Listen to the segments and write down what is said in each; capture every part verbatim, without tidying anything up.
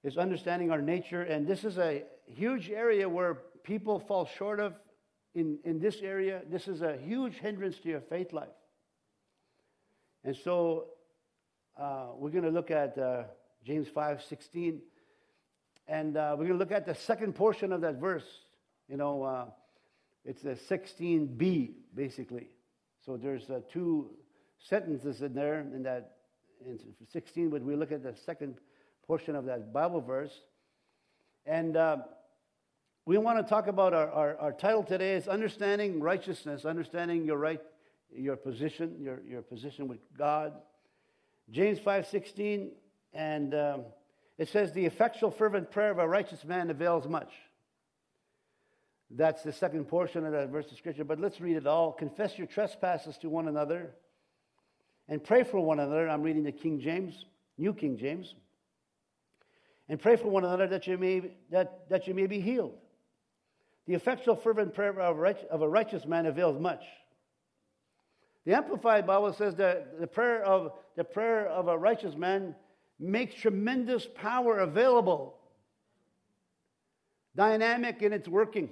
is understanding our nature. And this is a huge area where people fall short of in, in this area. This is a huge hindrance to your faith life. And so uh, we're going to look at uh, James five sixteen. And uh, we're going to look at the second portion of that verse. You know, uh, it's a sixteen b, basically. So there's uh, two sentences in there in that in sixteen, but we look at the second portion of that Bible verse. And uh, we want to talk about our, our, our title today is Understanding Righteousness, Understanding Your Right, Your Position, Your, your Position with God. James five sixteen, and um, it says, the effectual fervent prayer of a righteous man avails much. That's the second portion of that verse of Scripture, but let's read it all. Confess your trespasses to one another and pray for one another. I'm reading the King James, New King James. And pray for one another that you may, that, that you may be healed. The effectual fervent prayer of a, right, of a righteous man avails much. The Amplified Bible says that the prayer of the prayer of a righteous man makes tremendous power available, dynamic in its working.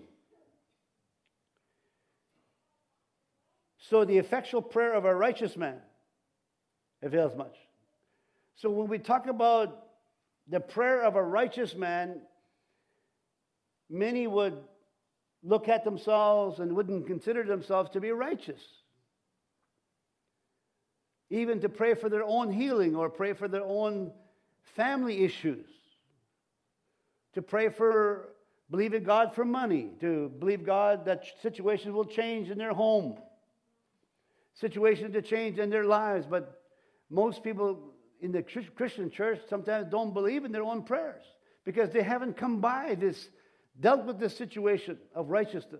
So the effectual prayer of a righteous man avails much. So when we talk about the prayer of a righteous man, many would look at themselves and wouldn't consider themselves to be righteous. Even to pray for their own healing or pray for their own family issues. To pray for, believe in God for money. To believe God that situations will change in their home. Situations to change in their lives. But most people in the Christian church sometimes don't believe in their own prayers because they haven't come by this, dealt with this situation of righteousness.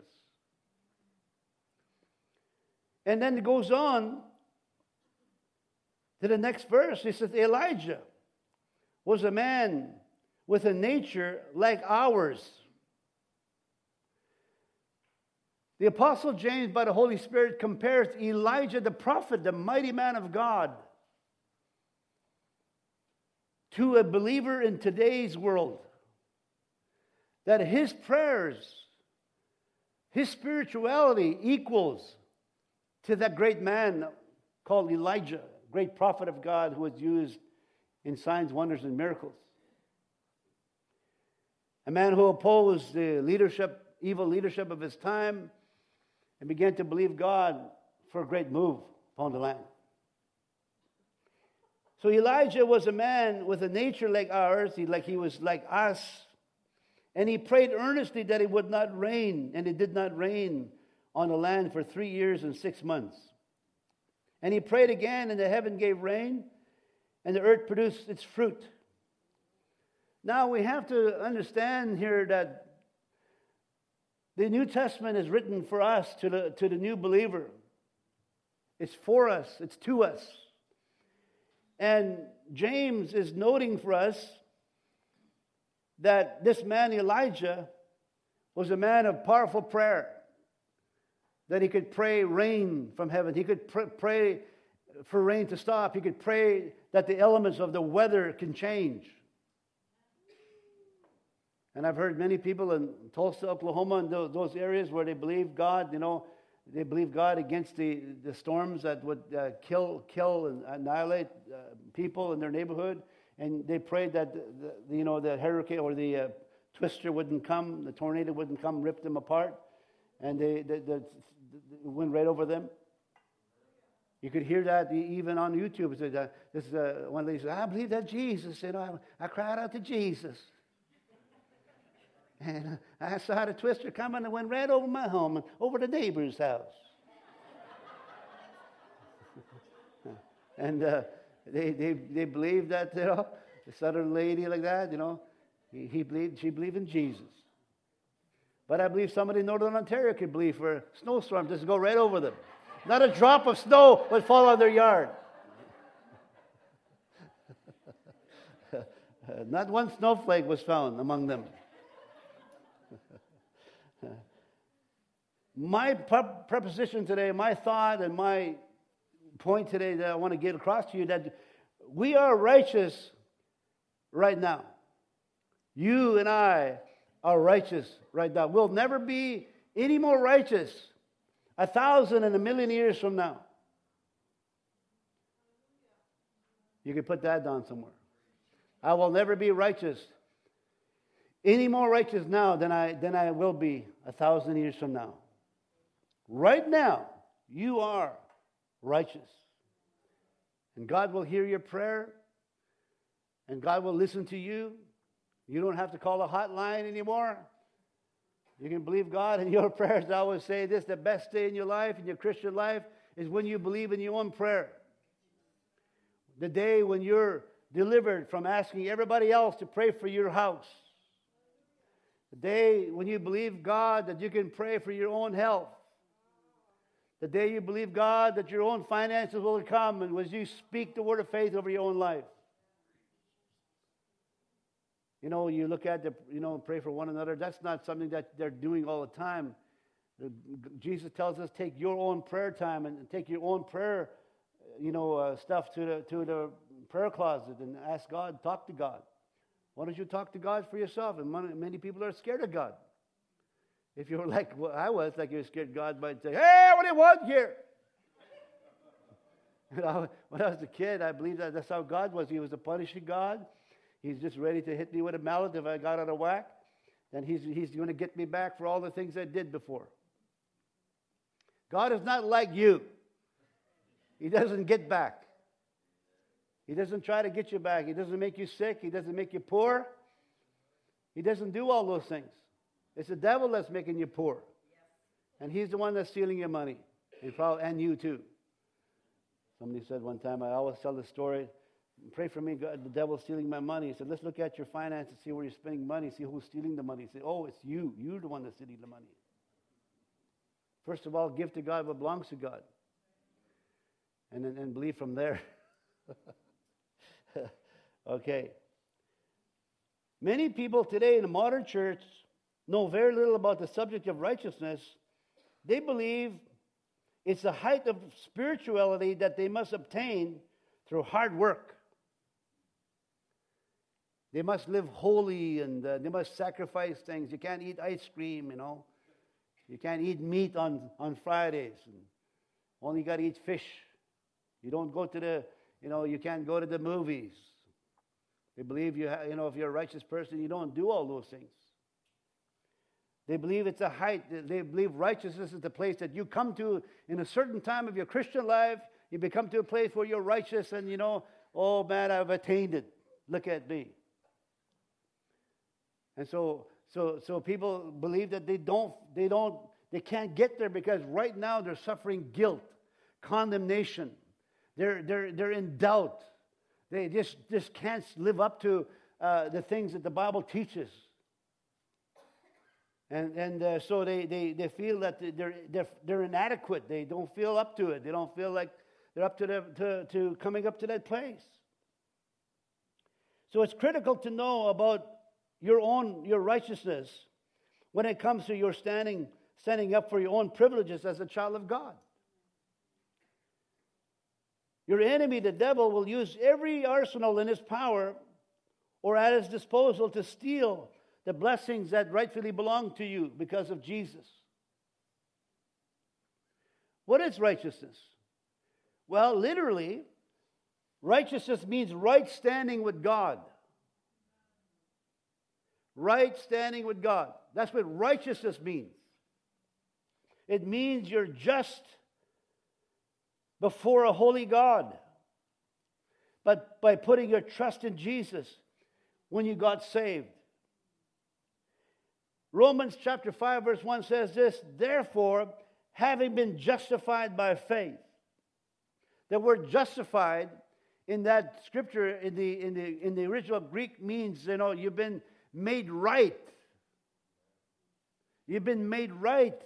And then it goes on to the next verse. He says, Elijah was a man with a nature like ours. The Apostle James, by the Holy Spirit, compares Elijah the prophet, the mighty man of God, to a believer in today's world. That his prayers, his spirituality equals to that great man called Elijah, great prophet of God who was used in signs, wonders, and miracles. A man who opposed the leadership, evil leadership of his time and began to believe God for a great move upon the land. So Elijah was a man with a nature like ours, he, like he was like us. And he prayed earnestly that it would not rain, and it did not rain on the land for three years and six months. And he prayed again, and the heaven gave rain, and the earth produced its fruit. Now we have to understand here that the New Testament is written for us, to the, to the new believer. It's for us, it's to us. And James is noting for us that this man Elijah was a man of powerful prayer. That he could pray rain from heaven. He could pr- pray for rain to stop. He could pray that the elements of the weather can change. And I've heard many people in Tulsa, Oklahoma, and those, those areas where they believe God, you know, they believe God against the, the storms that would uh, kill, kill and annihilate uh, people in their neighborhood. And they prayed that the, the, you know the hurricane or the uh, twister wouldn't come, the tornado wouldn't come, rip them apart, and they the, the, the went right over them. You could hear that even on YouTube. It said, uh, this is uh, one lady said, "I believe that Jesus." You know, I, I cried out to Jesus, and uh, I saw the twister coming and went right over my home and over the neighbor's house. and. Uh, They they they believed that, you know, this other lady like that, you know, he, he believed she believed in Jesus. But I believe somebody in Northern Ontario could believe for snowstorms just go right over them. Not a drop of snow would fall on their yard. Not one snowflake was found among them. My preposition today, my thought and my point today that I want to get across to you, that we are righteous right now. You and I are righteous right now. We'll never be any more righteous a thousand and a million years from now. You can put that down somewhere. I will never be righteous, any more righteous now than I, than I will be a thousand years from now. Right now, you are righteous. And God will hear your prayer, and God will listen to you. You don't have to call a hotline anymore. You can believe God in your prayers. I always say this, the best day in your life, in your Christian life, is when you believe in your own prayer. The day when you're delivered from asking everybody else to pray for your house. The day when you believe God that you can pray for your own health. The day you believe God that your own finances will come, and as you speak the word of faith over your own life. You know, you look at the, you know, pray for one another. That's not something that they're doing all the time. Jesus tells us take your own prayer time and take your own prayer, you know, uh, stuff to the to the prayer closet and ask God, talk to God. Why don't you talk to God for yourself? And many people are scared of God. If you were like well, I was, like you were scared of God, might say, "Hey, what do you want here?" You know, when I was a kid, I believed that that's how God was. He was a punishing God. He's just ready to hit me with a mallet if I got out of whack. Then he's, he's going to get me back for all the things I did before. God is not like you. He doesn't get back. He doesn't try to get you back. He doesn't make you sick. He doesn't make you poor. He doesn't do all those things. It's the devil that's making you poor. And he's the one that's stealing your money. And, probably, and you too. Somebody said one time, I always tell the story, pray for me, God, the devil's stealing my money. He said, let's look at your finances, see where you're spending money, see who's stealing the money. He said, oh, it's you. You're the one that's stealing the money. First of all, give to God what belongs to God. And then and believe from there. Okay. Many people today in the modern church know very little about the subject of righteousness. They believe it's the height of spirituality that they must obtain through hard work. They must live holy, and uh, they must sacrifice things. You can't eat ice cream, you know. You can't eat meat on, on Fridays. And only got to eat fish. You don't go to the, you know, you can't go to the movies. They believe, you, ha- you know, if you're a righteous person, you don't do all those things. They believe it's a height. They believe righteousness is the place that you come to in a certain time of your Christian life. You become to a place where you're righteous and, you know, oh, man, I've attained it. Look at me. And so, so, so people believe that they don't, they don't, they can't get there because right now they're suffering guilt, condemnation. They're, they're, they're in doubt. They just, just can't live up to uh, the things that the Bible teaches. And, and uh, so they, they, they feel that they're, they're, they're inadequate. They don't feel up to it. They don't feel like they're up to, the, to, to coming up to that place. So it's critical to know about your own, your righteousness when it comes to your standing, standing up for your own privileges as a child of God. Your enemy, the devil, will use every arsenal in his power or at his disposal to steal the blessings that rightfully belong to you because of Jesus. What is righteousness? Well, literally, righteousness means right standing with God. Right standing with God. That's what righteousness means. It means you're just before a holy God. But by putting your trust in Jesus when you got saved. Romans chapter five verse one says this, therefore, having been justified by faith. The word justified in that scripture, in the, in the, in the original Greek means, you know, you've been made right. You've been made right.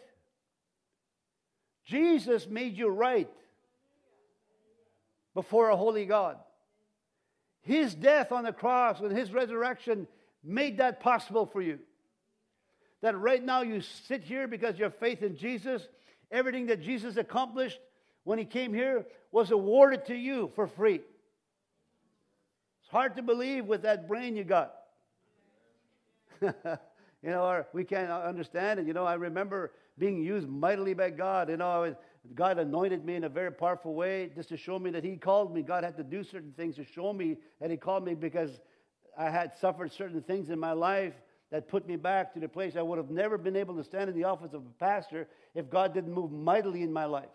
Jesus made you right before a holy God. His death on the cross and His resurrection made that possible for you. That right now you sit here because you have faith in Jesus. Everything that Jesus accomplished when He came here was awarded to you for free. It's hard to believe with that brain you got. you know, or we can't understand it. You know, I remember being used mightily by God. You know, I was, God anointed me in a very powerful way just to show me that He called me. God had to do certain things to show me that He called me, because I had suffered certain things in my life that put me back to the place I would have never been able to stand in the office of a pastor if God didn't move mightily in my life.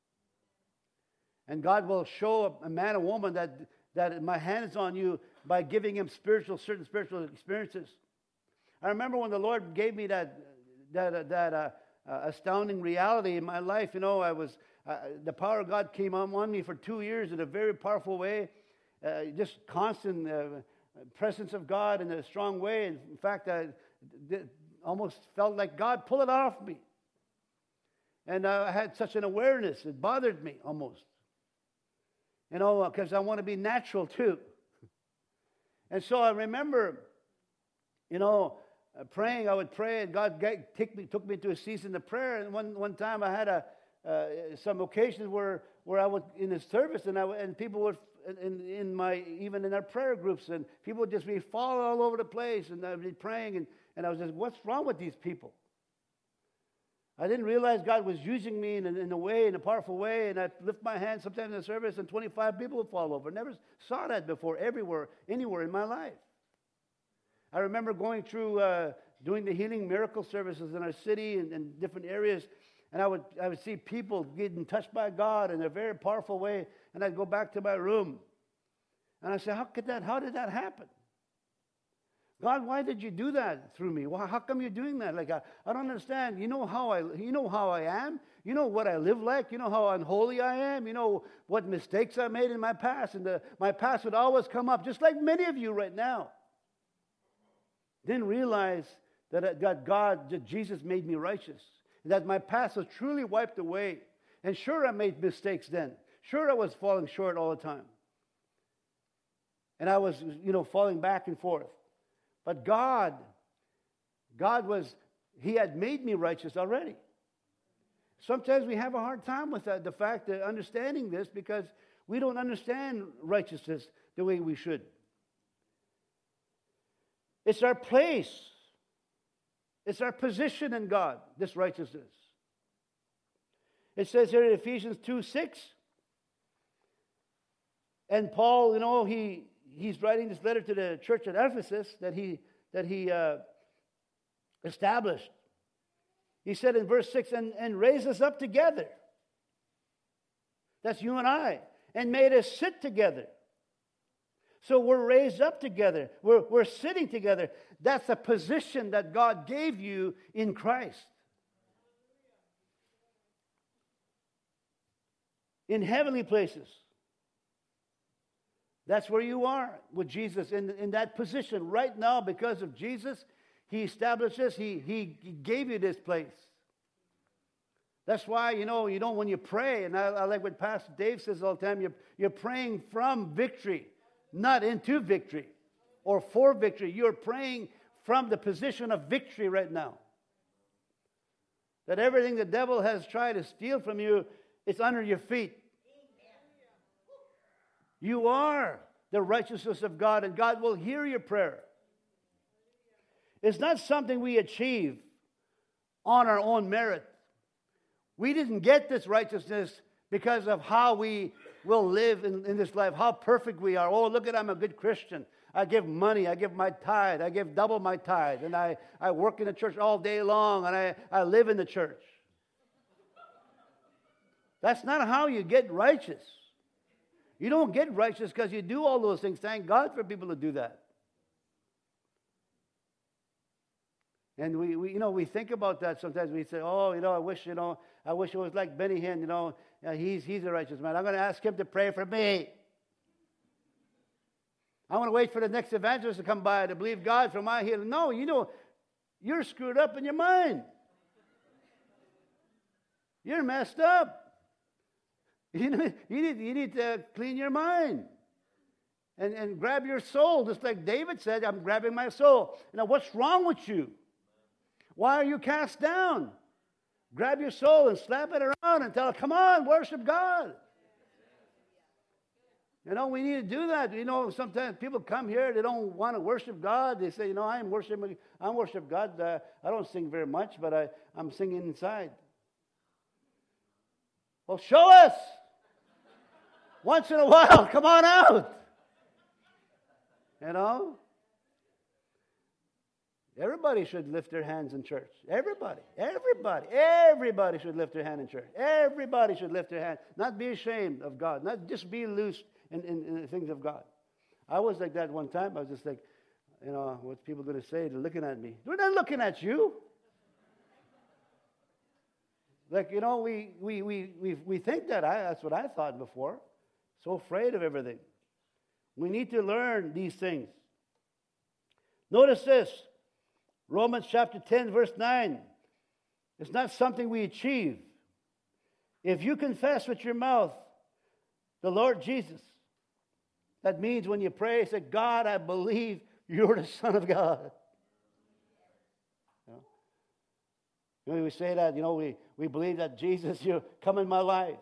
And God will show a man or woman that, that my hand is on you by giving him spiritual, certain spiritual experiences. I remember when the Lord gave me that, that, that uh, uh, astounding reality in my life. You know, I was, uh, the power of God came on, on me for two years in a very powerful way. Uh, just constant uh, presence of God in a strong way. In fact, I d- almost felt like God pull it off me. And uh, I had such an awareness. It bothered me almost. You know, because I want to be natural too. And so I remember, you know, uh, praying. I would pray, and God g- took me, took me to a season of prayer. And one, one time I had a uh, some occasions where, where I was in a service, and I and people would in in my even in our prayer groups, and people would just be falling all over the place, and I'd be praying, and, and I was just, what's wrong with these people? I didn't realize God was using me in, in a way, in a powerful way, and I'd lift my hand sometimes in the service, and twenty-five people would fall over. Never saw that before, everywhere, anywhere in my life. I remember going through, uh, doing the healing miracle services in our city and, and different areas, and I would, I would see people getting touched by God in a very powerful way, and I'd go back to my room, and I'd say, how could that, how did that happen? God, why did you do that through me? Well, how come you're doing that? Like, I, I don't understand. You know how I, you know how I am. You know what I live like. You know how unholy I am. You know what mistakes I made in my past, and the, my past would always come up, just like many of you right now. Didn't realize that, that God, that Jesus made me righteous, that my past was truly wiped away. And sure, I made mistakes then. Sure, I was falling short all the time, and I was, you know, falling back and forth. But God, God was, He had made me righteous already. Sometimes we have a hard time with that, the fact of understanding this, because we don't understand righteousness the way we should. It's our place. It's our position in God, this righteousness. It says here in Ephesians two six, and Paul, you know, he he's writing this letter to the church at Ephesus that he that he uh, established. He said in verse six, and, and raised us up together. That's you and I. And made us sit together. So we're raised up together. We're, we're sitting together. That's a position that God gave you in Christ. In heavenly places. That's where you are with Jesus, in, in that position right now. Because of Jesus, He established this. He, he, he gave you this place. That's why, you know, you know, when you pray, and I, I like what Pastor Dave says all the time, you're, you're praying from victory, not into victory or for victory. You're praying from the position of victory right now. That everything the devil has tried to steal from you, it's under your feet. You are the righteousness of God, and God will hear your prayer. It's not something we achieve on our own merit. We didn't get this righteousness because of how we will live in, in this life, how perfect we are. Oh, look at, I'm a good Christian. I give money, I give my tithe, I give double my tithe, and I, I work in the church all day long, and I, I live in the church. That's not how you get righteous. You don't get righteous because you do all those things. Thank God for people to do that. And we, we, you know, we think about that sometimes. We say, oh, you know, I wish, you know, I wish it was like Benny Hinn, you know, uh, he's, he's a righteous man. I'm going to ask him to pray for me. I want to wait for the next evangelist to come by to believe God for my healing. No, you know, you're screwed up in your mind. You're messed up. You, know, you, need, you need to clean your mind and, and grab your soul, just like David said, I'm grabbing my soul. Now, what's wrong with you? Why are you cast down? Grab your soul and slap it around and tell it, come on, worship God. You know, we need to do that. You know, sometimes people come here, they don't want to worship God. They say, you know, I'm worshiping, I worship God. Uh, I don't sing very much, but I, I'm singing inside. Well, show us. Once in a while, come on out. You know? Everybody should lift their hands in church. Everybody. Everybody. Everybody should lift their hand in church. Everybody should lift their hand. Not be ashamed of God. Not just be loose in, in, in the things of God. I was like that one time. I was just like, you know, what's people going to say? They're looking at me. They're not looking at you. Like, you know, we we we we, we think that. I, that's what I thought before. So afraid of everything. We need to learn these things. Notice this. Romans chapter ten, verse nine. It's not something we achieve. If you confess with your mouth the Lord Jesus, that means when you pray, say, God, I believe you're the Son of God. You know, you know we say that, you know, we, we believe that Jesus, you come in my life.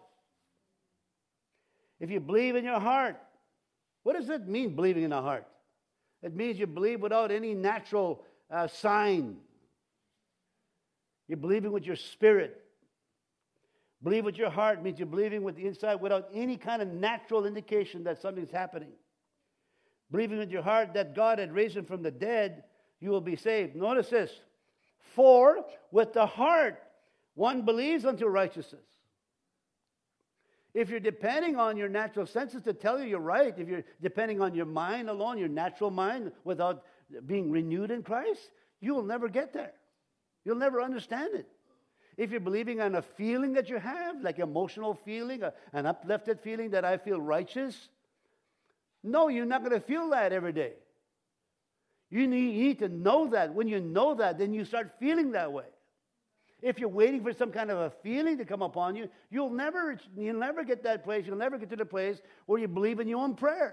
If you believe in your heart, what does it mean, believing in the heart? It means you believe without any natural uh, sign. You're believing with your spirit. Believe with your heart means you're believing with the inside without any kind of natural indication that something's happening. Believing with your heart that God had raised him from the dead, you will be saved. Notice this. For with the heart one believes unto righteousness. If you're depending on your natural senses to tell you you're right, if you're depending on your mind alone, your natural mind, without being renewed in Christ, you will never get there. You'll never understand it. If you're believing on a feeling that you have, like emotional feeling, a, an uplifted feeling that I feel righteous, no, you're not going to feel that every day. You need, you need to know that. When you know that, then you start feeling that way. If you're waiting for some kind of a feeling to come upon you, you'll never, you'll never get that place. You'll never get to the place where you believe in your own prayer.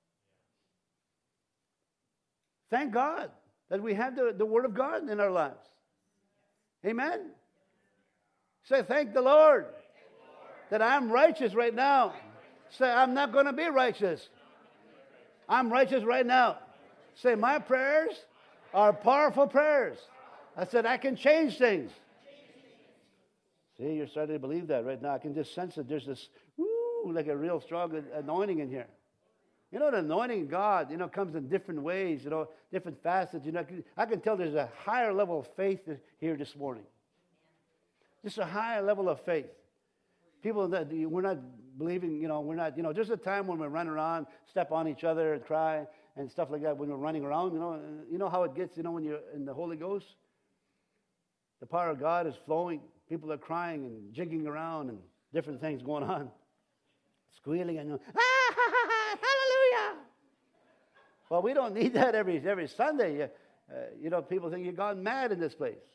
Thank God that we have the, the Word of God in our lives. Amen? Say, thank the Lord that I'm righteous right now. Say, I'm not going to be righteous. I'm righteous right now. Say, my prayers are powerful prayers. I said, I can change things. See, you're starting to believe that right now. I can just sense that there's this, woo, like a real strong anointing in here. You know, the anointing of God, you know, comes in different ways, you know, different facets. You know, I can tell there's a higher level of faith here this morning. Just a higher level of faith. People that we're not believing, you know, we're not, you know, there's a time when we run around, step on each other and cry and stuff like that when we're running around, you know. You know how it gets, you know, when you're in the Holy Ghost? The power of God is flowing. People are crying and jigging around and different things going on. Squealing and, ah, hallelujah. Well, we don't need that every, every Sunday. Uh, you know, people think you've gone mad in this place.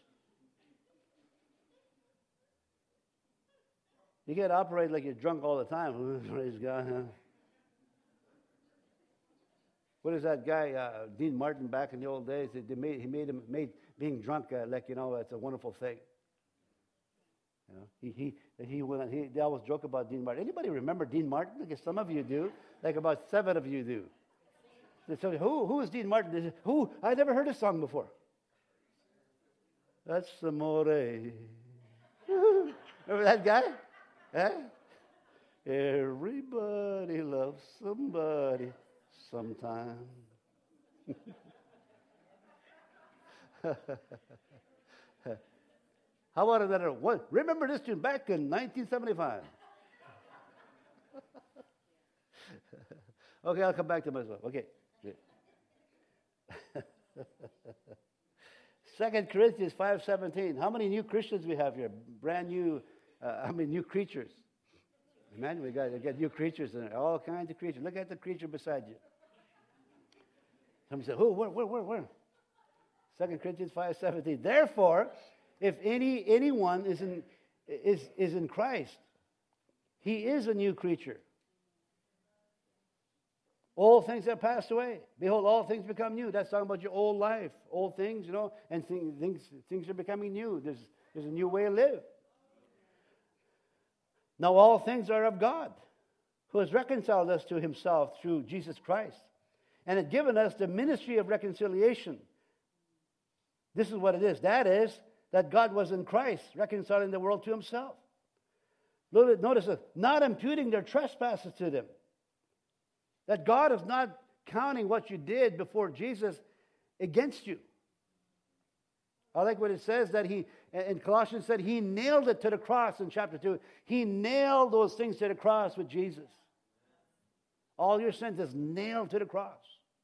You can't operate like you're drunk all the time. Praise God. Huh? What is that guy, uh, Dean Martin, back in the old days? They made, he made him made being drunk uh, like, you know, it's a wonderful thing. You know, he he he went. He they always joke about Dean Martin. Anybody remember Dean Martin? Like some of you do. Like about seven of you do. They say, who who is Dean Martin? They say, who? I never heard his song before. That's Amore. Remember that guy? Eh? Everybody loves somebody sometime. How about another one? Remember this tune back in nineteen seventy-five. Okay, I'll come back to myself. Okay. Second Corinthians five seventeen. How many new Christians we have here? Brand new, uh, I mean, new creatures. Imagine we got, we got new creatures in there. All kinds of creatures. Look at the creature beside you. Somebody said, who? Where? Where? Where? Where? Second Corinthians five seventeen. Therefore, if any anyone is in is is in Christ, he is a new creature. All things have passed away. Behold, all things become new. That's talking about your old life, old things, you know, and things things things are becoming new. There's there's a new way to live. Now all things are of God. who has reconciled us to himself through Jesus Christ, and had given us the ministry of reconciliation. This is what it is. That is, that God was in Christ, reconciling the world to himself. Notice this, not imputing their trespasses to them. That God is not counting what you did before Jesus against you. I like what it says that he, in Colossians said, he nailed it to the cross in chapter two. He nailed those things to the cross with Jesus. All your sins is nailed to the cross.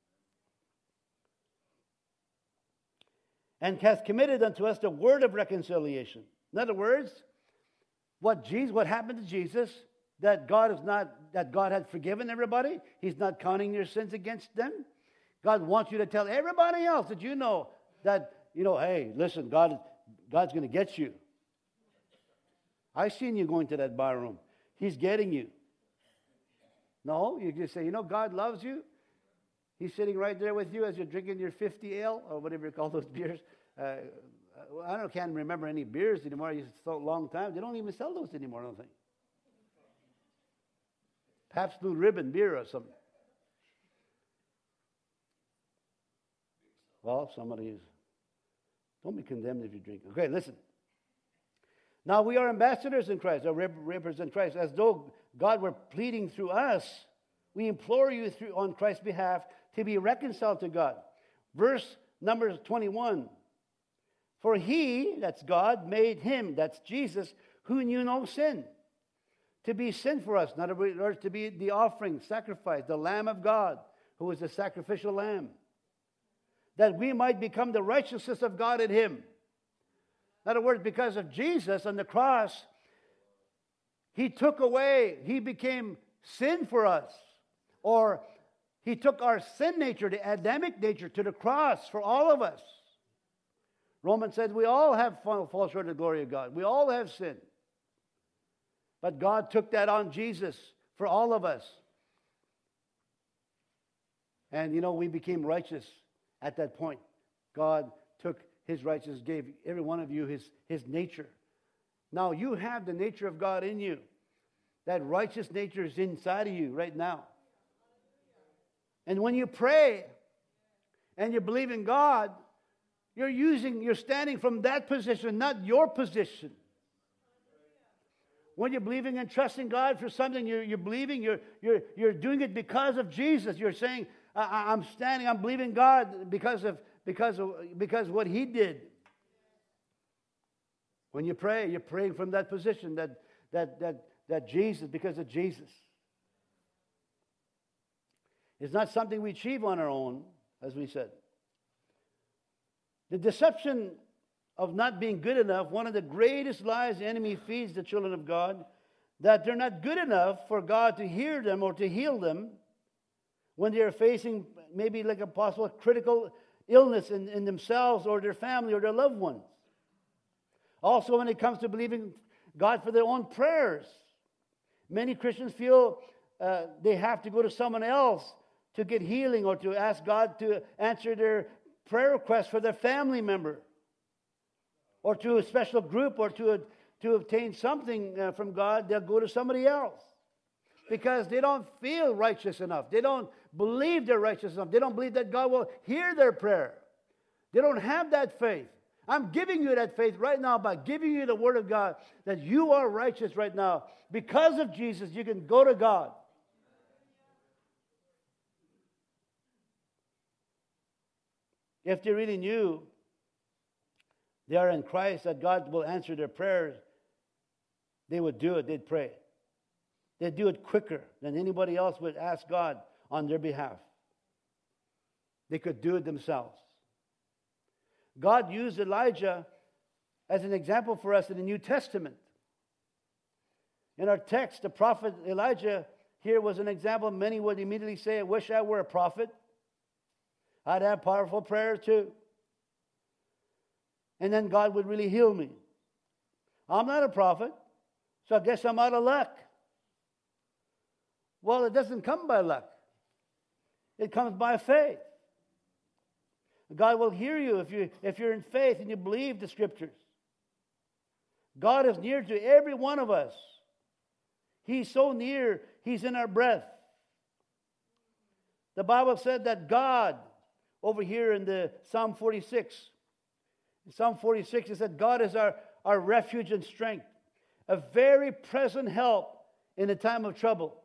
And hath committed unto us the word of reconciliation. In other words, what Jesus, what happened to Jesus, that God is not, that God had forgiven everybody. He's not counting your sins against them. God wants you to tell everybody else that you know that, you know, hey, listen, God, God's going to get you. I've seen you going to that bar room. He's getting you. No, you just say, you know, God loves you. He's sitting right there with you as you're drinking your fifty ale or whatever you call those beers. Uh, I don't can't remember any beers anymore. It's so long time. They don't even sell those anymore, I don't think. Pabst Blue Ribbon beer or something. Well, somebody is. Don't be condemned if you drink. Okay, listen. Now we are ambassadors in Christ, or rep- represent Christ, as though God were pleading through us. We implore you through on Christ's behalf to be reconciled to God. Verse number twenty-one. For he, that's God, made him, that's Jesus, who knew no sin, to be sin for us, in other words, to be the offering, sacrifice, the Lamb of God, who is the sacrificial lamb, that we might become the righteousness of God in him. In other words, because of Jesus on the cross, he took away, he became sin for us. Or he took our sin nature, the Adamic nature, to the cross for all of us. Romans said we all have fall short of the glory of God. We all have sin. But God took that on Jesus for all of us. And, you know, we became righteous at that point. God took his righteousness, gave every one of you his, his nature. Now you have the nature of God in you. That righteous nature is inside of you right now. And when you pray and you believe in God, you're using, you're standing from that position, not your position. When you're believing and trusting God for something, you're, you're believing, you're, you're, you're doing it because of Jesus. You're saying, I, I'm standing, I'm believing God because of, because of, because of what he did. When you pray, you're praying from that position, that, that, that, that Jesus, because of Jesus. It's not something we achieve on our own, as we said. The deception of not being good enough, one of the greatest lies the enemy feeds the children of God, that they're not good enough for God to hear them or to heal them when they are facing maybe like a possible critical illness in, in themselves or their family or their loved ones. Also, when it comes to believing God for their own prayers, many Christians feel uh, they have to go to someone else to get healing or to ask God to answer their prayer request for their family member, or to a special group, or to, a, to obtain something uh, from God. They'll go to somebody else because they don't feel righteous enough. They don't believe they're righteous enough. They don't believe that God will hear their prayer. They don't have that faith. I'm giving you that faith right now by giving you the Word of God that you are righteous right now. Because of Jesus, you can go to God. If they really knew they are in Christ, that God will answer their prayers, they would do it. They'd pray. They'd do it quicker than anybody else would ask God on their behalf. They could do it themselves. God used Elijah as an example for us in the New Testament. In our text, the prophet Elijah here was an example. Many would immediately say, I wish I were a prophet. I'd have powerful prayer too. And then God would really heal me. I'm not a prophet, so I guess I'm out of luck. Well, it doesn't come by luck. It comes by faith. God will hear you if, you if you're in faith and you believe the Scriptures. God is near to every one of us. He's so near, He's in our breath. The Bible said that God, over here in the Psalm forty-six, in Psalm forty-six, it said, God is our, our refuge and strength, a very present help in the time of trouble.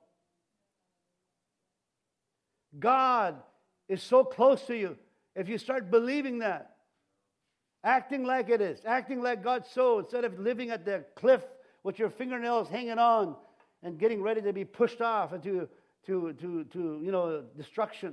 God is so close to you. If you start believing that, acting like it is, acting like God's so, instead of living at the cliff with your fingernails hanging on and getting ready to be pushed off into to, to, to, you know, destruction.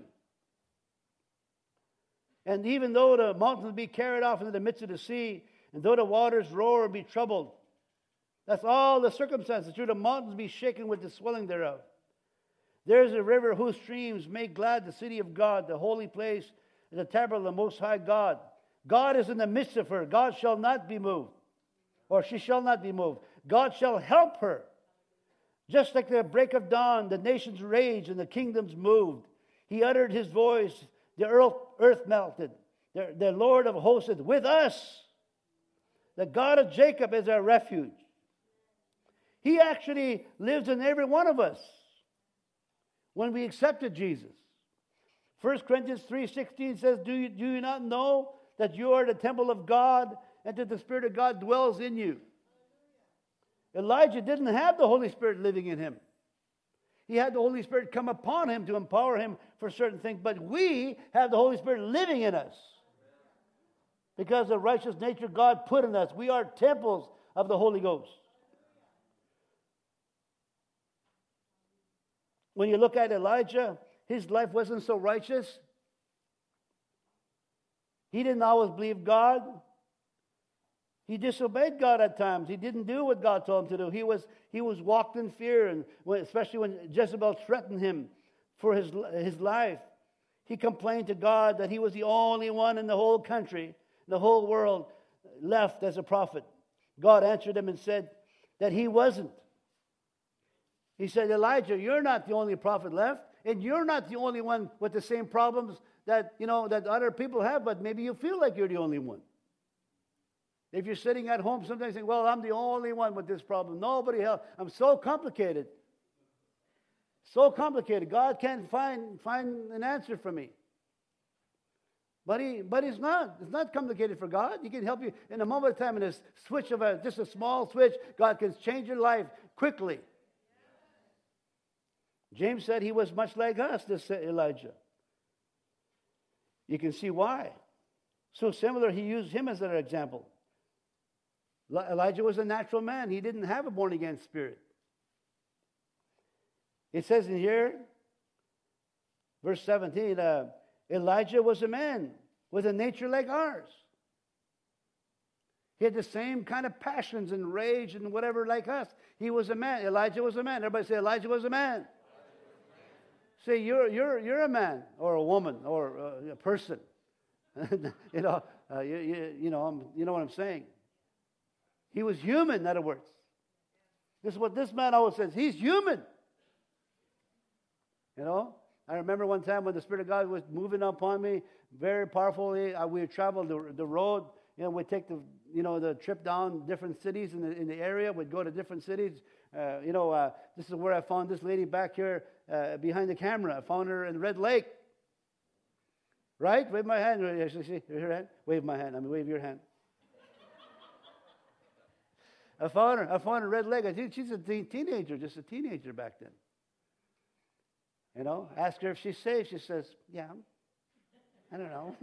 And even though the mountains be carried off into the midst of the sea, and though the waters roar or be troubled, that's all the circumstances. Through the mountains be shaken with the swelling thereof. There is a river whose streams make glad the city of God, the holy place, the tabernacle of the Most High God. God is in the midst of her. God shall not be moved, or she shall not be moved. God shall help her. Just like the break of dawn, the nations raged and the kingdoms moved. He uttered His voice, the earth, earth melted. The, the Lord of hosts is with us. The God of Jacob is our refuge. He actually lives in every one of us when we accepted Jesus. First Corinthians three sixteen says, do you, do you not know that you are the temple of God and that the Spirit of God dwells in you? Elijah didn't have the Holy Spirit living in him. He had the Holy Spirit come upon him to empower him for certain things. But we have the Holy Spirit living in us because of the righteous nature God put in us. We are temples of the Holy Ghost. When you look at Elijah, his life wasn't so righteous. He didn't always believe God. He disobeyed God at times. He didn't do what God told him to do. He was he was walked in fear, and when, especially when Jezebel threatened him for his his life, he complained to God that he was the only one in the whole country, the whole world, left as a prophet. God answered him and said that he wasn't. He said, Elijah, you're not the only prophet left, and you're not the only one with the same problems that you know that other people have, but maybe you feel like you're the only one. If you're sitting at home, sometimes you think, well, I'm the only one with this problem. Nobody else. I'm so complicated. So complicated. God can't find, find an answer for me. But he, but it's not. It's not complicated for God. He can help you in a moment of time. In a switch of a, just a small switch, God can change your life quickly. James said he was much like us, this Elijah. You can see why. So similar, he used him as an example. Elijah was a natural man. He didn't have a born-again spirit. It says in here, verse seventeen, uh, Elijah was a man with a nature like ours. He had the same kind of passions and rage and whatever like us. He was a man. Elijah was a man. Everybody say, Elijah was a man. Say, you're, you're, you're a man or a woman or a, a person. you know, uh, you, you, you, know I'm, you know what I'm saying. He was human, in other words. This is what this man always says. He's human. You know? I remember one time when the Spirit of God was moving upon me very powerfully. Uh, we traveled the, the road. You know, we'd take the, you know, the trip down different cities in the, in the area. We'd go to different cities. Uh, you know, uh, this is where I found this lady back here uh, behind the camera. I found her in Red Lake. Right? Wave my hand. See, your hand? Wave my hand. I mean, wave your hand. I found her. I found her Red Lake. I think she's a teen, teenager, just a teenager back then. You know, ask her if she's saved. She says, yeah. I don't know.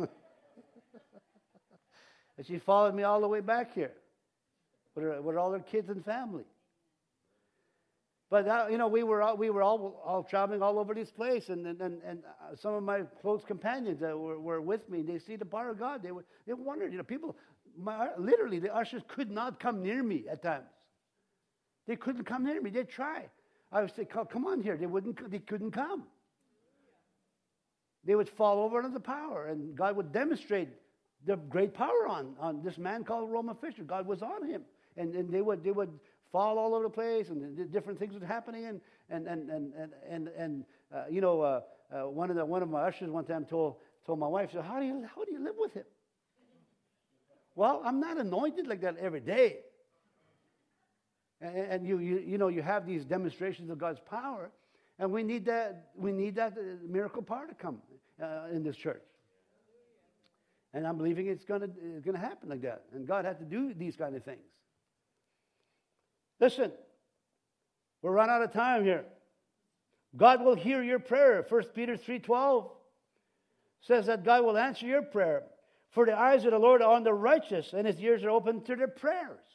And she followed me all the way back here with, her, with all her kids and family. But, uh, you know, we were all, we were all, all traveling all over this place. And, and, and uh, some of my close companions that were, were with me, they see the power of God. They, were, they wondered, you know, people... My, literally, the ushers could not come near me at times. They couldn't come near me. They'd try. I would say, come on here. They wouldn't. They couldn't come. They would fall over under the power, and God would demonstrate the great power on, on this man called Roman Fisher. God was on him, and, and they would they would fall all over the place, and different things were happening, and and and and and and, and uh, you know, uh, uh, one of the one of my ushers one time told told my wife, so how do you how do you live with him? Well, I'm not anointed like that every day. And, and you, you, you know, you have these demonstrations of God's power, and we need that, we need that miracle power to come uh, in this church. And I'm believing it's going to it's going to happen like that. And God had to do these kind of things. Listen, we're running out of time here. God will hear your prayer. First Peter three twelve says that God will answer your prayer. For the eyes of the Lord are on the righteous, and his ears are open to their prayers.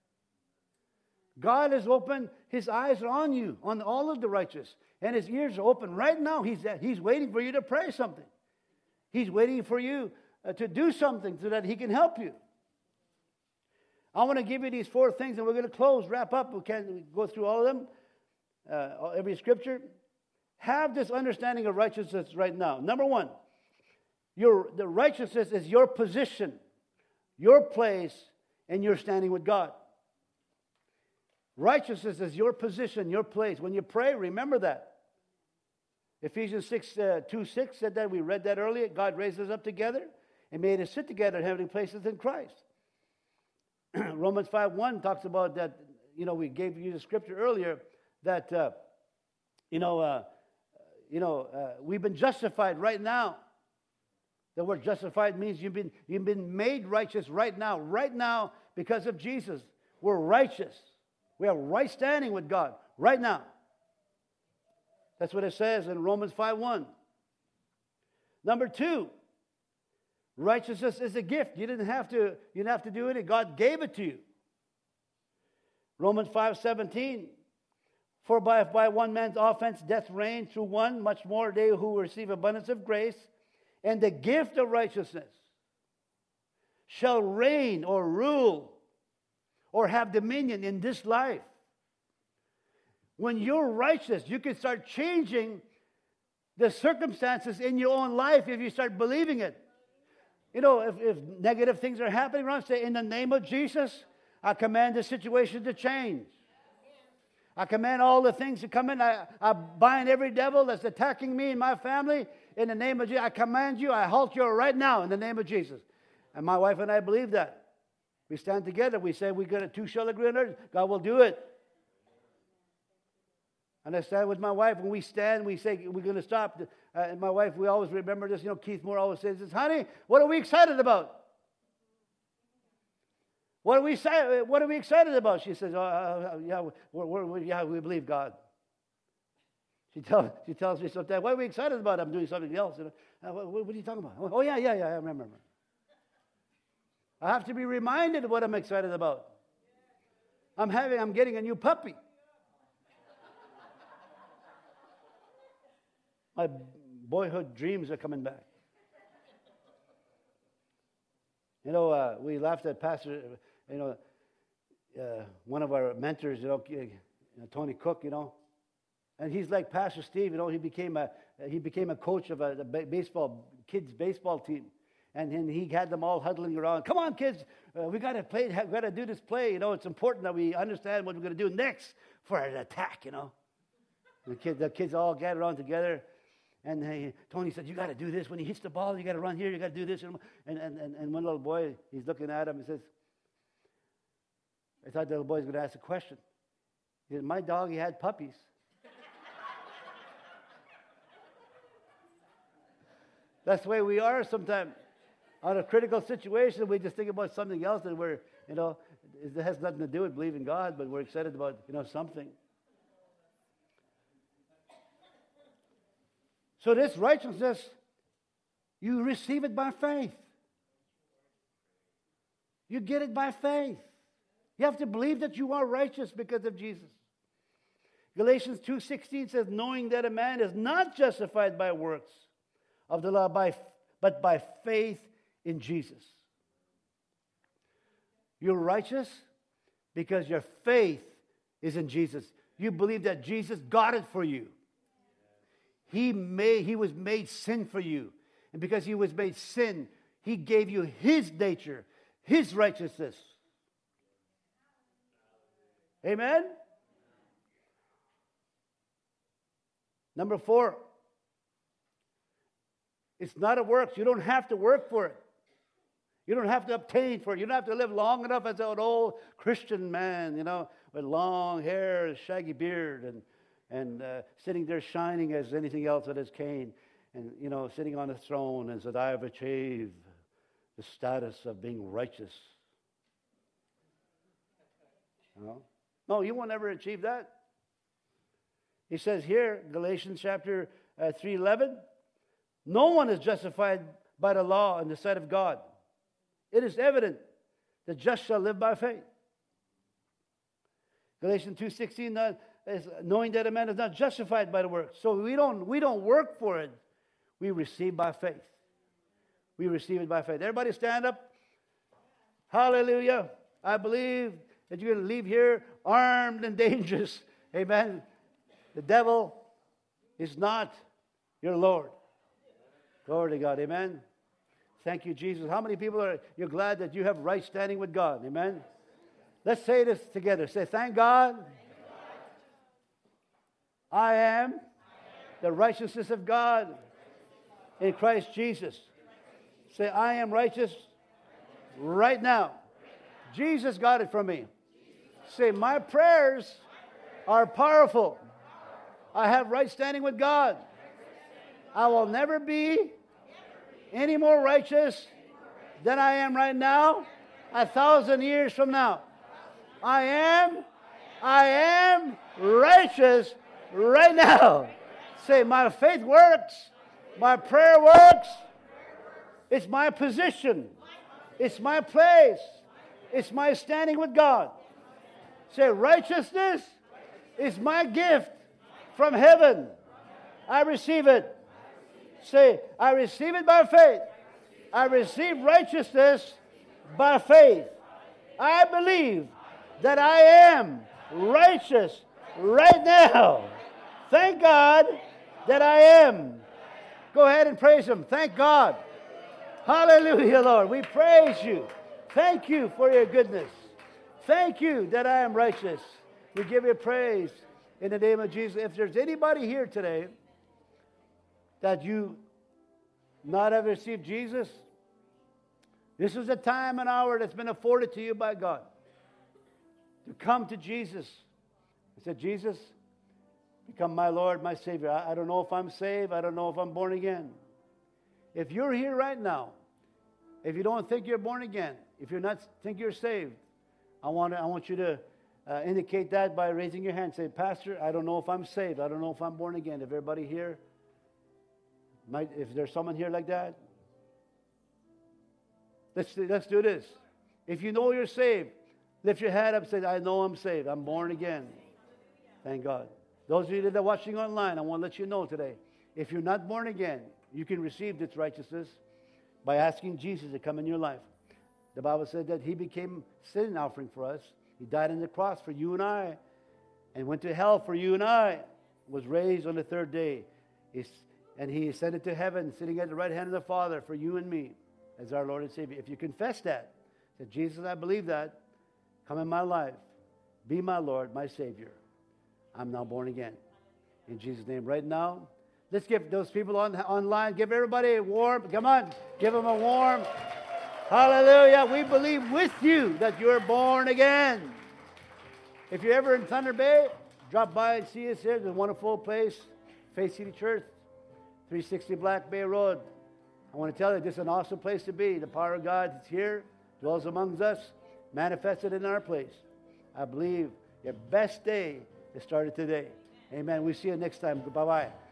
God has opened, his eyes are on you, on all of the righteous, and his ears are open right now. He's, he's waiting for you to pray something. He's waiting for you uh, to do something so that he can help you. I want to give you these four things, and we're going to close, wrap up. We can't go through all of them, uh, every scripture. Have this understanding of righteousness right now. Number one, your, the righteousness is your position, your place, and your standing with God. Righteousness is your position, your place. When you pray, remember that. Ephesians six, uh, two six said that. We read that earlier. God raised us up together and made us sit together in heavenly places in Christ. Romans five one talks about that. You know, we gave you the scripture earlier that, uh, you know, uh, you know, uh, we've been justified right now. The word justified means you've been, you've been made righteous right now. Right now, because of Jesus, we're righteous. We have right standing with God right now. That's what it says in Romans five one. Number two, righteousness is a gift. You didn't have to, you didn't have to do it. God gave it to you. Romans five seventeen. For by, by one man's offense death reigned through one, much more they who receive abundance of grace and the gift of righteousness shall reign or rule or have dominion in this life. When you're righteous, you can start changing the circumstances in your own life if you start believing it. You know, if, if negative things are happening around, say, in the name of Jesus, I command the situation to change. I command all the things to come in. I, I bind every devil that's attacking me and my family in the name of Jesus. I command you, I halt you right now in the name of Jesus. And my wife and I believe that. We stand together. We say, we got a two shall agree on earth. God will do it. And I stand with my wife. When we stand, we say, we're going to stop. Uh, and my wife, we always remember this. You know, Keith Moore always says this, honey, what are we excited about? What are we What are we excited about? She says, oh, uh, yeah, we're, we're, yeah, we believe God. She tells she tells me sometimes, what are we excited about? I'm doing something else. You know, uh, what, what are you talking about? Oh, yeah, yeah, yeah, I remember. I have to be reminded of what I'm excited about. I'm having, I'm getting a new puppy. My boyhood dreams are coming back. You know, uh, we laughed at Pastor, you know, uh, one of our mentors, you know, Tony Cook, you know, and he's like Pastor Steve, you know, he became a he became a coach of a, a baseball kids baseball team, and then he had them all huddling around. Come on, kids, uh, we got to play, we got to do this play. You know, it's important that we understand what we're going to do next for an attack. You know, the kids, the kids all gathered around together. And hey, Tony said, you got to do this. When he hits the ball, you got to run here. You got to do this. And, and, and, and one little boy, he's looking at him and says, I thought the little boy was going to ask a question. He said, my dog, he had puppies. That's the way we are sometimes. On a critical situation, we just think about something else that we're, you know, it has nothing to do with believing God, but we're excited about, you know, something. So this righteousness, you receive it by faith. You get it by faith. You have to believe that you are righteous because of Jesus. Galatians two sixteen says, knowing that a man is not justified by works of the law, by, but by faith in Jesus. You're righteous because your faith is in Jesus. You believe that Jesus got it for you. He made, he was made sin for you. And because he was made sin, he gave you his nature, his righteousness. Amen? Number four, it's not a works. You don't have to work for it. You don't have to obtain for it. You don't have to live long enough as an old Christian man, you know, with long hair and shaggy beard and, and uh, sitting there shining as anything else that is Cain. And, you know, sitting on a throne and said, I have achieved the status of being righteous. You know? No, you won't ever achieve that. He says here, Galatians chapter uh, three eleven, no one is justified by the law in the sight of God. It is evident that just shall live by faith. Galatians two sixteen, uh, is knowing that a man is not justified by the works. So we don't we don't work for it. We receive by faith. We receive it by faith. Everybody stand up. Hallelujah. I believe that you're going to leave here armed and dangerous. Amen. The devil is not your Lord. Glory to God. Amen. Thank you, Jesus. How many people are you're glad that you have right standing with God? Amen. Let's say this together. Say, thank God. I am the righteousness of God in Christ Jesus. Say, I am righteous right now. Jesus got it from me. Say, my prayers are powerful. I have right standing with God. I will never be any more righteous than I am right now, a thousand years from now. I am, I am righteous right now. Say, my faith works. My prayer works. It's my position. It's my place. It's my standing with God. Say, righteousness is my gift from heaven. I receive it. Say, I receive it by faith. I receive righteousness by faith. I believe that I am righteous right now. Thank God that I am. Go ahead and praise Him. Thank God. Hallelujah, Lord. We praise you. Thank you for your goodness. Thank you that I am righteous. We give you praise in the name of Jesus. If there's anybody here today that you not have received Jesus, this is a time and hour that's been afforded to you by God to come to Jesus. I said, Jesus, become my Lord, my Savior. I, I don't know if I'm saved. I don't know if I'm born again. If you're here right now, if you don't think you're born again, if you not think you're saved, I want to, I want you to uh, indicate that by raising your hand. Say, Pastor, I don't know if I'm saved. I don't know if I'm born again. If everybody here, might, if there's someone here like that, let's let's do this. If you know you're saved, lift your hand up and say, I know I'm saved. I'm born again. Thank God. Those of you that are watching online, I want to let you know today, if you're not born again, you can receive this righteousness by asking Jesus to come in your life. The Bible said that He became sin offering for us. He died on the cross for you and I, and went to hell for you and I, was raised on the third day. He's, and He ascended to heaven, sitting at the right hand of the Father for you and me as our Lord and Savior. If you confess that, say, Jesus, I believe that, come in my life, be my Lord, my Savior. I'm now born again. In Jesus' name, right now, let's give those people on online, give everybody a warm, come on, give them a warm, hallelujah. We believe with you that you're born again. If you're ever in Thunder Bay, drop by and see us here. It's a wonderful place, Faith City Church, three sixty Black Bay Road. I want to tell you, this is an awesome place to be. The power of God is here, dwells amongst us, manifested in our place. I believe your best day has started today. Amen. We'll see you next time. Bye-bye.